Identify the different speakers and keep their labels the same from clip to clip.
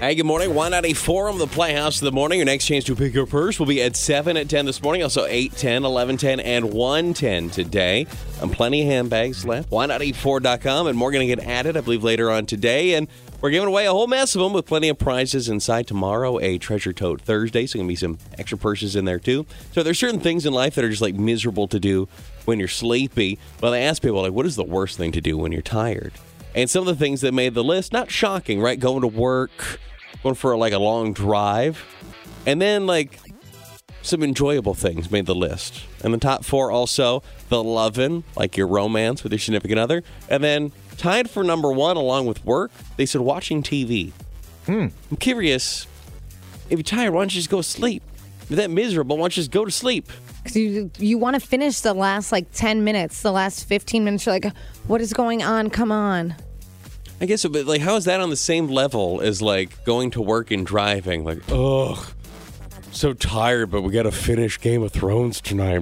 Speaker 1: Hey, good morning. Why not a forum, the Playhouse of the morning? Your next chance to pick your purse will be at 7 at 10 this morning. Also 8, 10, 11, 10, and 1:10 today. And plenty of handbags left. Why not eat4.com? And more going to get added, I believe, later on today. And we're giving away a whole mess of them with plenty of prizes inside tomorrow. A Treasure Tote Thursday, so going to be some extra purses in there, too. So there's certain things in life that are just, like, miserable to do when you're sleepy. Well, they ask people, like, what is the worst thing to do when you're tired? And some of the things that made the list, not shocking, right? Going to work, going for like a long drive, and then like some enjoyable things made the list. And the top 4 also, the lovin', like your romance with your significant other. And then tied for number 1 along with work, they said watching TV. I'm curious, if you're tired, why don't you just go to sleep? If you're that miserable, why don't you just go to sleep?
Speaker 2: You want to finish the last like 10 minutes, the last 15 minutes. You're like, what is going on? Come on.
Speaker 1: I guess so, but like, how is that on the same level as like going to work and driving? Like, ugh, so tired, but we got to finish Game of Thrones tonight.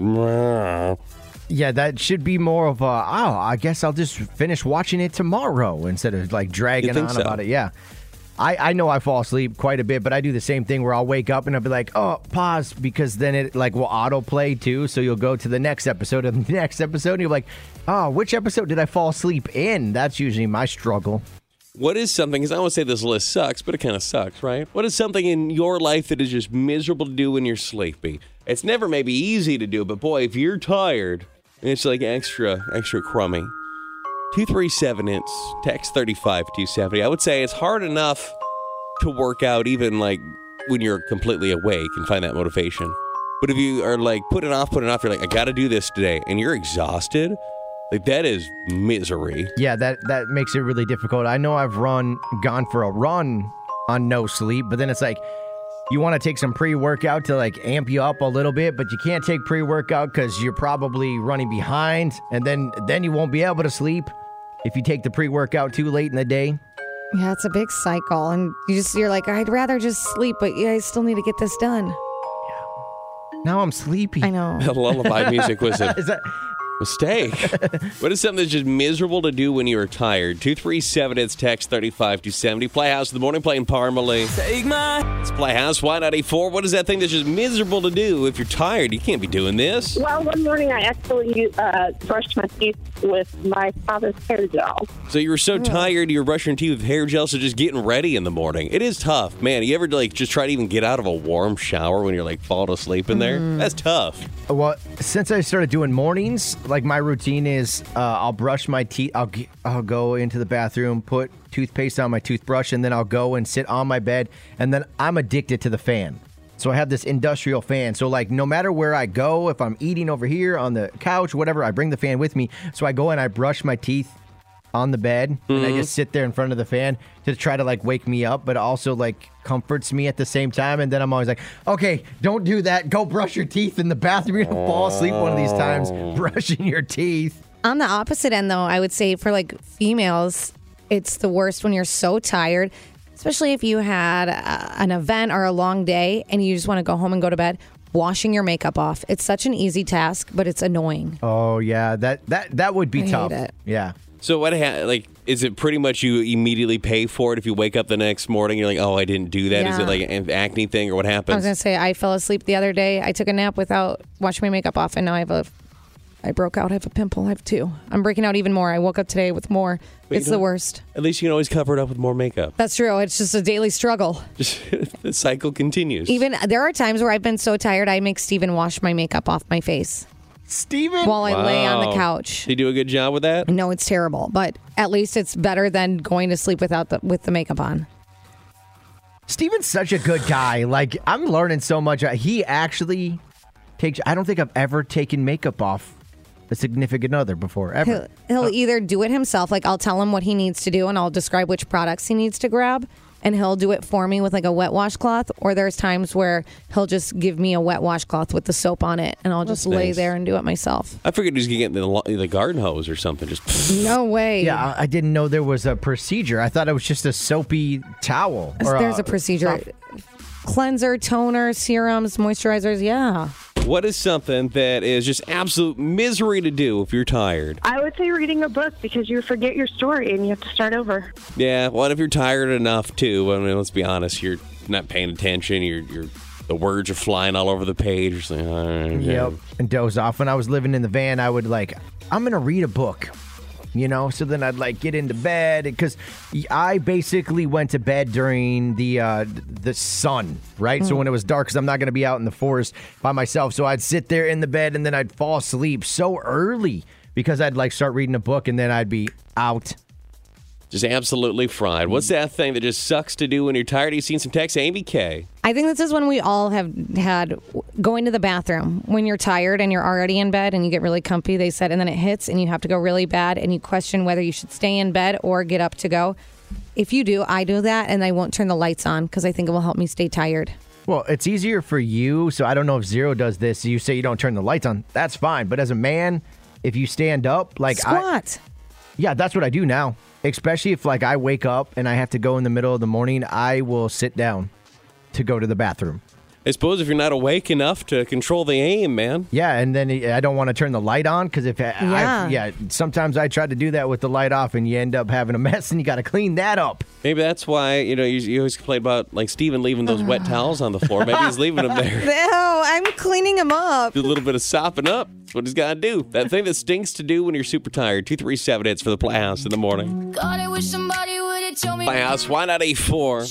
Speaker 3: Yeah, that should be more of I guess I'll just finish watching it tomorrow instead of like dragging on about it. Yeah. I know I fall asleep quite a bit, but I do the same thing where I'll wake up and I'll be like, oh, pause, because then it like will autoplay too. So you'll go to the next episode and the next episode and you're like, oh, which episode did I fall asleep in? That's usually my struggle.
Speaker 1: What is something, because I don't want to say this list sucks, but it kind of sucks, right? What is something in your life that is just miserable to do when you're sleepy? It's never maybe easy to do, but boy, if you're tired, it's like extra crummy. 237 it's text 35270. I would say it's hard enough to work out even like when you're completely awake and find that motivation. But if you are like putting off, you're like, I got to do this today, and you're exhausted, like that is misery.
Speaker 3: Yeah, that makes it really difficult. I know I've gone for a run on no sleep, but then it's like you want to take some pre-workout to like amp you up a little bit, but you can't take pre-workout because you're probably running behind, and then you won't be able to sleep if you take the pre-workout too late in the day.
Speaker 2: Yeah, it's a big cycle, and you're like, I'd rather just sleep, but yeah, I still need to get this done.
Speaker 3: Yeah. Now I'm sleepy.
Speaker 2: I know.
Speaker 1: The lullaby music was a
Speaker 3: Is that...
Speaker 1: mistake. What is something that's just miserable to do when you're tired? 237 it's text 35270. Playhouse in the morning playing Parmalee. It's Playhouse. Why not A4? What is that thing that's just miserable to do if you're tired? You can't be doing this.
Speaker 4: Well, one morning I actually brushed my teeth with my father's hair gel.
Speaker 1: So you were so tired you were brushing your teeth with hair gel, so just getting ready in the morning. It is tough. Man, you ever like just try to even get out of a warm shower when you're like falling asleep in there? That's tough.
Speaker 3: Well, since I started doing mornings, like my routine is I'll brush my teeth. I'll go into the bathroom, put toothpaste on my toothbrush, and then I'll go and sit on my bed. And then I'm addicted to the fan. So I have this industrial fan. So like no matter where I go, if I'm eating over here on the couch, whatever, I bring the fan with me. So I go and I brush my teeth on the bed, and I just sit there in front of the fan to try to like wake me up, but also like comforts me at the same time. And then I'm always like, okay, don't do that. Go brush your teeth in the bathroom. You're gonna fall asleep one of these times brushing your teeth.
Speaker 2: On the opposite end, though, I would say for like females, it's the worst when you're so tired, especially if you had an event or a long day and you just want to go home and go to bed. Washing your makeup off. It's such an easy task, but it's annoying.
Speaker 3: Oh yeah, that would be tough.
Speaker 2: Hate it.
Speaker 3: Yeah.
Speaker 1: So what is it pretty much you immediately pay for it if you wake up the next morning? You're like, oh, I didn't do that.
Speaker 2: Yeah.
Speaker 1: Is it like an acne thing or what happens?
Speaker 2: I was going to say, I fell asleep the other day. I took a nap without washing my makeup off, and now I broke out. I have a pimple. I have 2. I'm breaking out even more. I woke up today with more.
Speaker 1: But
Speaker 2: it's the worst.
Speaker 1: At least you can always cover it up with more makeup.
Speaker 2: That's true. It's just a daily struggle.
Speaker 1: Just the cycle continues.
Speaker 2: Even there are times where I've been so tired, I make Steven wash my makeup off my face.
Speaker 3: Steven?
Speaker 2: While I lay on the couch.
Speaker 1: Did you do a good job with that?
Speaker 2: No, it's terrible, but at least it's better than going to sleep with the makeup on.
Speaker 3: Steven's such a good guy. Like, I'm learning so much. He actually takes... I don't think I've ever taken makeup off a significant other before, ever.
Speaker 2: He'll either do it himself, like I'll tell him what he needs to do, and I'll describe which products he needs to grab, and he'll do it for me with like a wet washcloth, or there's times where he'll just give me a wet washcloth with the soap on it, and I'll just lay there and do it myself.
Speaker 1: I figured he was going to get the garden hose or something. Just
Speaker 2: No way.
Speaker 3: Yeah, I didn't know there was a procedure. I thought it was just a soapy towel.
Speaker 2: There's a procedure. Cleanser, toner, serums, moisturizers, yeah.
Speaker 1: What is something that is just absolute misery to do if you're tired?
Speaker 4: I would say reading a book because you forget your story and you have to start over.
Speaker 1: Yeah, well, if you're tired enough, too, I mean, let's be honest, you're not paying attention, the words are flying all over the page. You're saying,
Speaker 3: Yep, and doze off. When I was living in the van, I would I'm going to read a book. So then I'd get into bed because I basically went to bed during the sun, right? So when it was dark, because I'm not going to be out in the forest by myself. So I'd sit there in the bed and then I'd fall asleep so early because I'd start reading a book and then I'd be out.
Speaker 1: Just absolutely fried. What's that thing that just sucks to do when you're tired? You've seen some texts, Amy K.
Speaker 2: I think this is when we all have had going to the bathroom when you're tired and you're already in bed and you get really comfy, they said, and then it hits and you have to go really bad and you question whether you should stay in bed or get up to go. If you do, I do that and I won't turn the lights on because I think it will help me stay tired.
Speaker 3: Well, it's easier for you, so I don't know if Zero does this. You say you don't turn the lights on. That's fine. But as a man, if you stand up,
Speaker 2: squat.
Speaker 3: Yeah, that's what I do now. Especially if I wake up and I have to go in the middle of the morning, I will sit down to go to the bathroom.
Speaker 1: I suppose if you're not awake enough to control the aim, man.
Speaker 3: Yeah, and then I don't want to turn the light on because sometimes I try to do that with the light off and you end up having a mess and you got to clean that up.
Speaker 1: Maybe that's why, you always complain about Steven leaving those wet towels on the floor. Maybe he's leaving them there.
Speaker 2: No, I'm cleaning them up.
Speaker 1: Do a little bit of sopping up. That's what he's got to do. That thing that stinks to do when you're super tired. 237 hits for the Playhouse in the morning.
Speaker 5: God, I wish somebody would have told me.
Speaker 1: Playhouse, why not 84?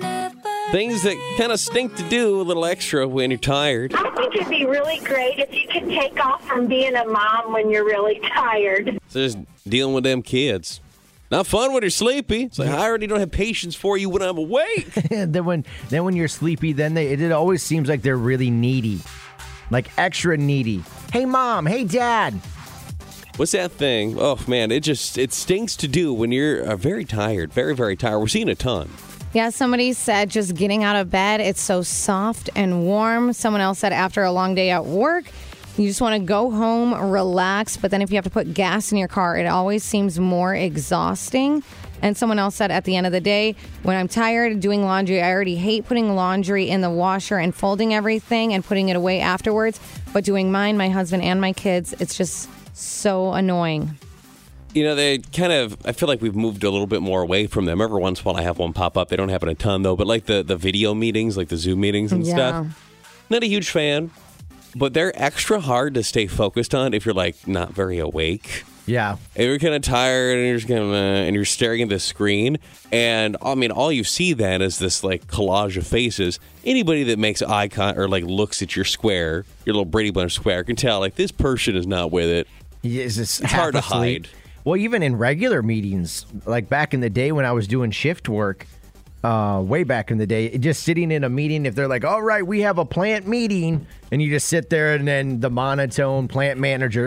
Speaker 1: Things that kind of stink to do a little extra when you're tired.
Speaker 4: I think it'd be really great if you could take off from being a mom when you're really tired.
Speaker 1: So just dealing with them kids. Not fun when you're sleepy. It's I already don't have patience for you when I'm awake.
Speaker 3: then when you're sleepy, then it always seems like they're really needy. Extra needy. Hey, Mom. Hey, Dad.
Speaker 1: What's that thing? Oh, man, it stinks to do when you're very tired. Very, very tired. We're seeing a ton.
Speaker 2: Yeah, somebody said just getting out of bed, it's so soft and warm. Someone else said after a long day at work, you just want to go home, relax. But then if you have to put gas in your car, it always seems more exhausting. And someone else said at the end of the day, when I'm tired of doing laundry, I already hate putting laundry in the washer and folding everything and putting it away afterwards. But doing mine, my husband, and my kids, it's just so annoying.
Speaker 1: They I feel like we've moved a little bit more away from them. Every once in a while I have one pop up. They don't happen a ton, though. But the video meetings, the Zoom meetings and stuff, not a huge fan. But they're extra hard to stay focused on if you're, not very awake.
Speaker 3: Yeah.
Speaker 1: If you're kind of tired and you're just and you're staring at the screen. And, all you see then is this, collage of faces. Anybody that makes eye contact or, looks at your square, your little Brady Bunch square, can tell, this person is not with it.
Speaker 3: It's
Speaker 1: hard to hide.
Speaker 3: Well, even in regular meetings, back in the day when I was doing shift work, way back in the day, just sitting in a meeting, if they're all right, we have a plant meeting, and you just sit there and then the monotone plant manager,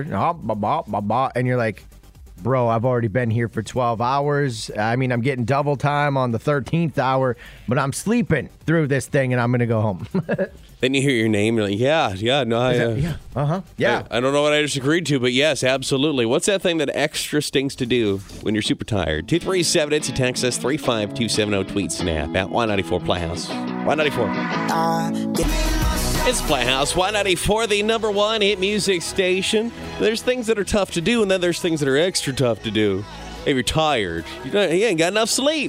Speaker 3: and you're like, bro, I've already been here for 12 hours. I'm getting double time on the 13th hour, but I'm sleeping through this thing and I'm going to go home.
Speaker 1: Then you hear your name, you're like, yeah. I don't know what I just agreed to, but yes, absolutely. What's that thing that extra stinks to do when you're super tired? 237, it's a text us, 35270, tweet snap at Y94 Playhouse. Y94. It's Playhouse, Y94, the number one hit music station. There's things that are tough to do, and then there's things that are extra tough to do. If you're tired, you ain't got enough sleep.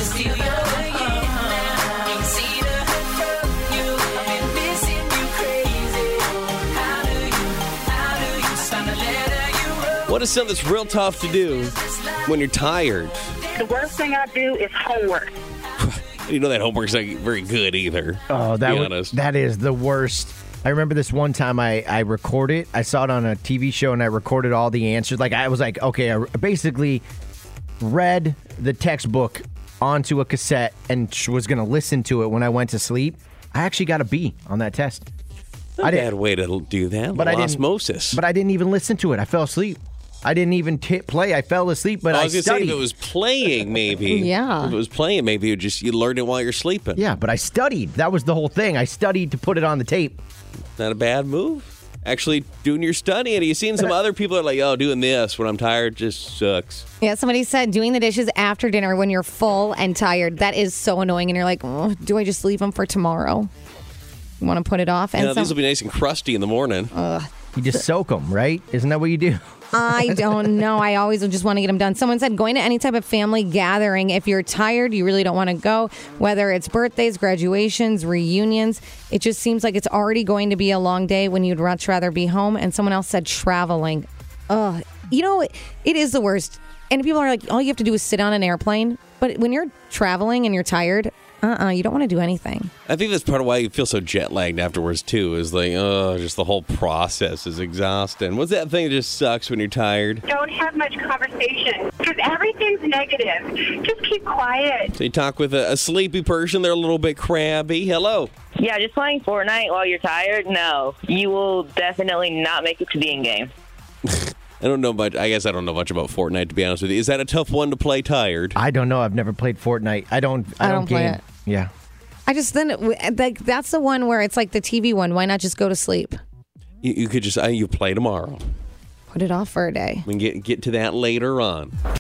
Speaker 1: What is something that's real tough to do when you're tired?
Speaker 4: The worst thing I do is homework.
Speaker 1: That homework's not very good either.
Speaker 3: Oh, that is the worst. I remember this one time I recorded. I saw it on a TV show and I recorded all the answers. I was okay, I basically read the textbook onto a cassette and was going to listen to it when I went to sleep. I actually got a B on that test.
Speaker 1: Not a bad way to do that. But osmosis.
Speaker 3: But I didn't even listen to it. I fell asleep. I didn't even hit play. I fell asleep, but I studied.
Speaker 1: Say if it was playing, maybe.
Speaker 2: Yeah.
Speaker 1: If it was playing, maybe you learned it while you're sleeping.
Speaker 3: Yeah, but I studied. That was the whole thing. I studied to put it on the tape.
Speaker 1: Not a bad move. Actually doing your studying. You've seen some other people that are doing this when I'm tired just sucks.
Speaker 2: Yeah, somebody said doing the dishes after dinner when you're full and tired. That is so annoying. And you're like, oh, do I just leave them for tomorrow? You want to put it off. And
Speaker 1: these will be nice and crusty in the morning.
Speaker 3: You just soak them, right? Isn't that what you do?
Speaker 2: I don't know. I always just want to get them done. Someone said going to any type of family gathering, if you're tired, you really don't want to go, whether it's birthdays, graduations, reunions. It just seems like it's already going to be a long day when you'd much rather be home. And someone else said traveling. It is the worst. And people are like, all you have to do is sit on an airplane. But when you're traveling and you're tired, you don't want to do anything.
Speaker 1: I think that's part of why you feel so jet lagged afterwards too. Is like, just the whole process is exhausting. What's that thing that just sucks when you're tired?
Speaker 4: Don't have much conversation because everything's negative. Just keep quiet.
Speaker 1: So you talk with a sleepy person. They're a little bit crabby. Hello.
Speaker 6: Yeah, just playing Fortnite while you're tired? No. You will definitely not make it to the end game.
Speaker 1: I don't know much. I guess I don't know much about Fortnite, to be honest with you. Is that a tough one to play tired?
Speaker 3: I don't know. I've never played Fortnite. I don't
Speaker 2: play
Speaker 3: game.
Speaker 2: it.
Speaker 3: Yeah.
Speaker 2: That's the one where it's like the TV one. Why not just go to sleep?
Speaker 1: You could just you play tomorrow.
Speaker 2: Put it off for a day.
Speaker 1: We can get to that later on.